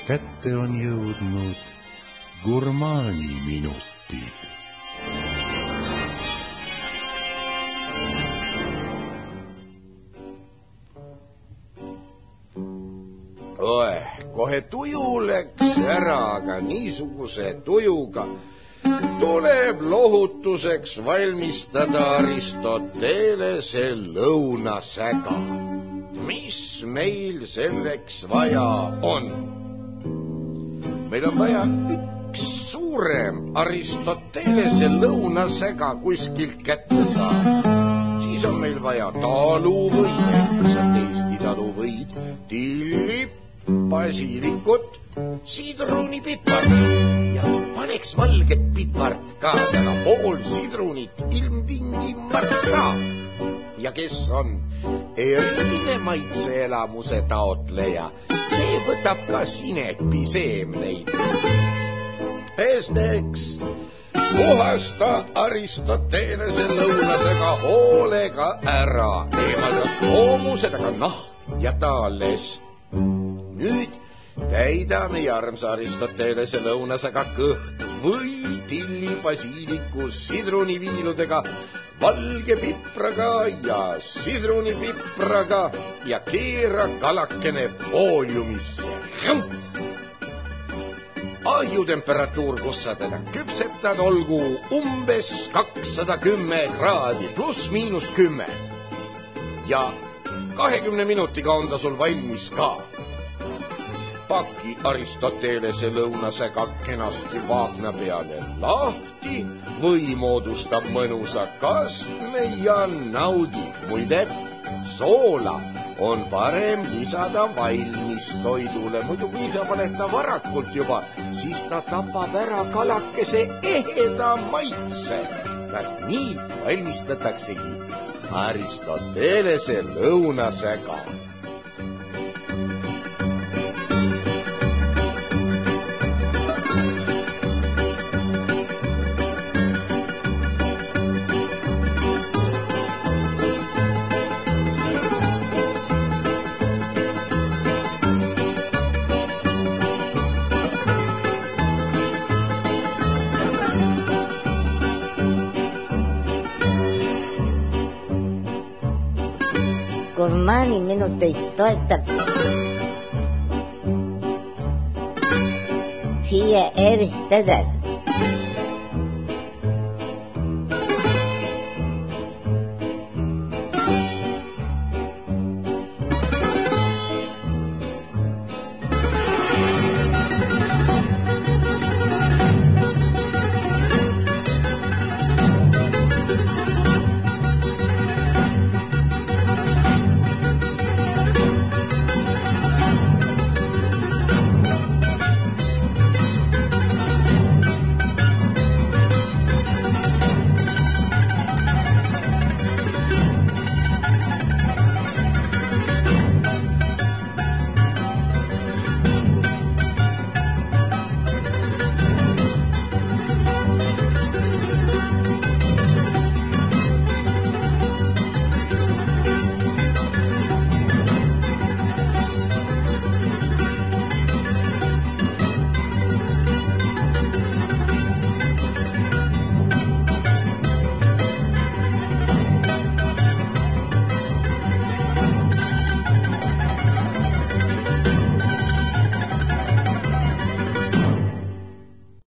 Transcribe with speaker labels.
Speaker 1: kätte on jõudnud gurmaani minutid.
Speaker 2: Kohe tuju läks ära, aga niisuguse tujuga tuleb lohutuseks valmistada Aristotelese lõunasäga. Mis meil selleks vaja on? Meil on vaja üks suurem Aristotelese lõunasäga kuskilt kätte saada. Siis on meil vaja taluvõid, sa teesti taluvõid, tilli, basiilikut, sidrunipipart ja paneks valget pipart ka, täna pool sidrunit ilmtingimart ka. Ja kes on eriline maitseelamuse taotleja, see võtab ka sinepiseemneid. Esiteks, puhasta Aristotelese lõunasega hoolega ära, eemalda soomused, aga nahk ja taales. Nüüd täida meie armsa Aristotelese lõunasega kõht või tilli, basiiliku, sidruniviiludega, valge pipraga ja sidrunipipraga ja keera kalakene fooliumisse. Ahjutemperatuur, kus sa teda küpsetad, olgu umbes 210 kraadi pluss miinus 10. Ja 20 minutiga on ta sul valmis ka. Paki Aristotelese lõunasega kenasti vaagna peale lahti või moodustab mõnusa kastme ja naudi. Muide, soola on parem lisada valmis toidule. Muidu kui sa paned ta varakult juba, siis ta tapab ära kalakese eheda maitse. Nii valmistataksegi Aristotelese lõunasega.
Speaker 3: Gurmaani minuteid toetab FIE Erich Teder.